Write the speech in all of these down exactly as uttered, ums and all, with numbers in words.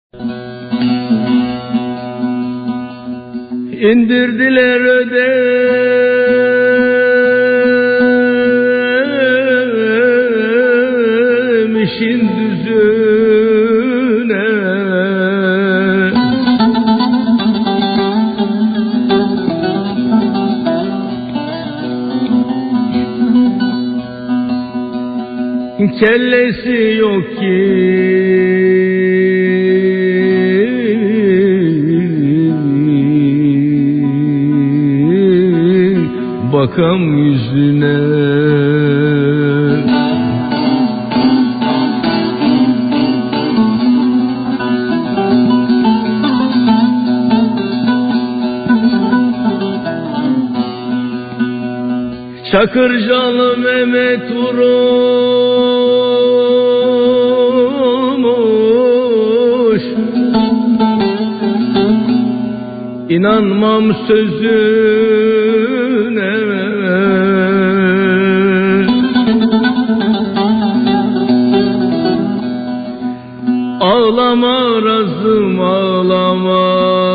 İndirdiler ödemişin düzüne, kellesi yok ki bakam yüzüne. Çakırcalı Mehmet vurulmuş, İnanmam sözüne. Ağlama razım ağlama,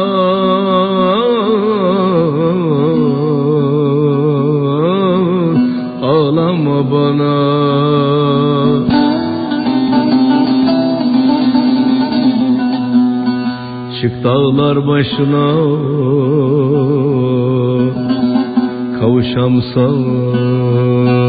ağlama bana. Çık dağlar başına, kavuşam sana.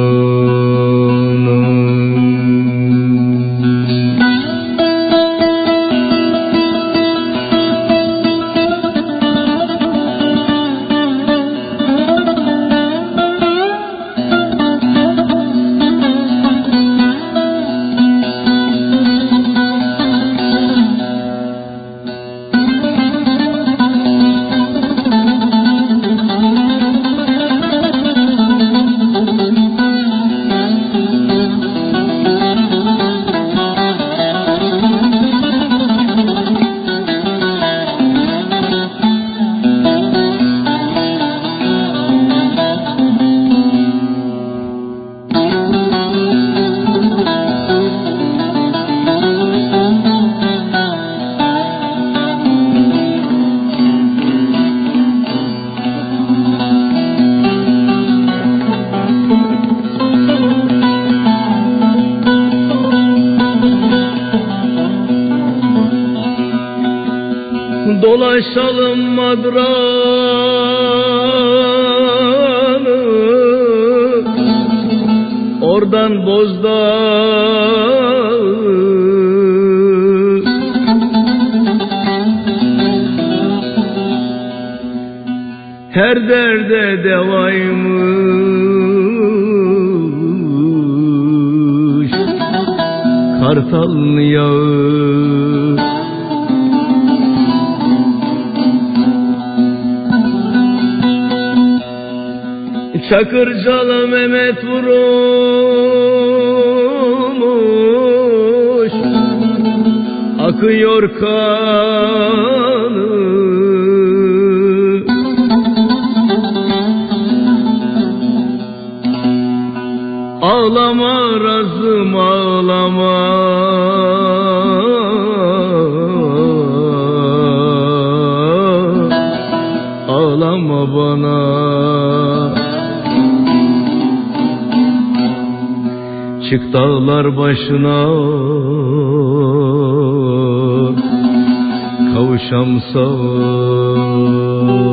Dolaşalım Madran'ı, oradan Bozdağı, her derde devaymış Kartal'ın yağı. Çakırcalı Mehmet vurulmuş, akıyor kanı. Ağlama razım ağlama, ağlama bana. Çık dağlar başına, kavuşam sana.